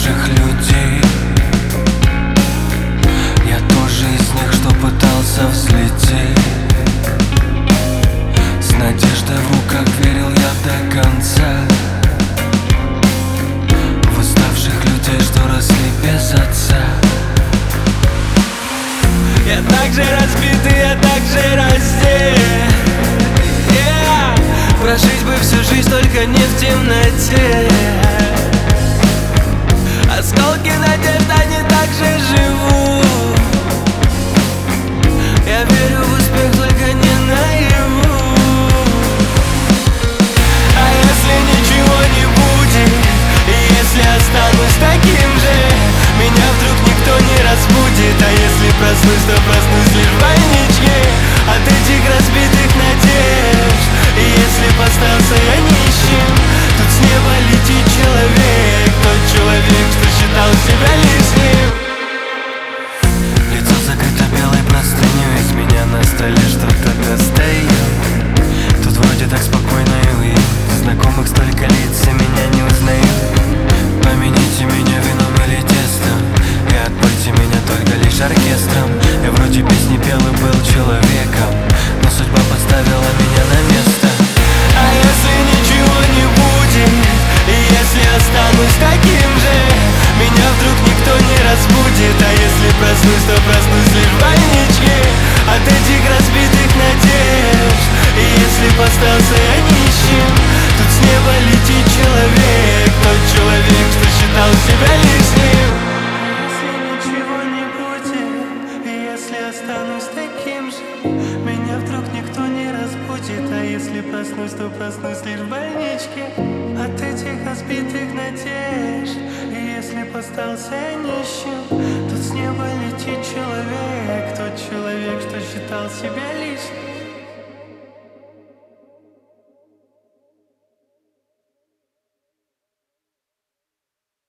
восставших людей. Я тоже из них, что пытался взлететь. С надеждой в руках верил я до конца. Восставших людей, что росли без отца. Я так же разбитый, я так же раздет. Прожить бы всю жизнь, только не в темноте. Осколки надежд, они так же живут. Я верю в успех, только не наяву. А если ничего не будет, и если останусь таким же, меня вдруг никто не разбудит. А если проснусь, то проснусь лишь в больничке от этих разбитых надежд. И если б остался я нищим, тут с неба летит человек, тот человек, что считал себя лишним. Лицо закрыто белой простыней, из меня на столе что-то достает. Тут вроде так спокойно и уютно, знакомых столько лиц, и меня не узнают. Помяните меня вином или тестом, и отпойте меня только лишь оркестром. Я вроде песни пел и был человеком, но судьба поставила меня на место. А если ничего не будет, и если останусь таким же, меня вдруг никто не разбудит. А если проснусь, то проснусь лишь в больничке от этих разбитых надежд. И если б остался я нищим, тут с неба летит человек, тот человек, что считал себя лишним. Если ничего не будет, и если останусь таким же, меня вдруг никто не разбудит. А если проснусь, то проснусь лишь в больничке от этих разбитых надежд. И если б остался я нищим, тут с неба летит человек, тот человек, что считал себя лишним.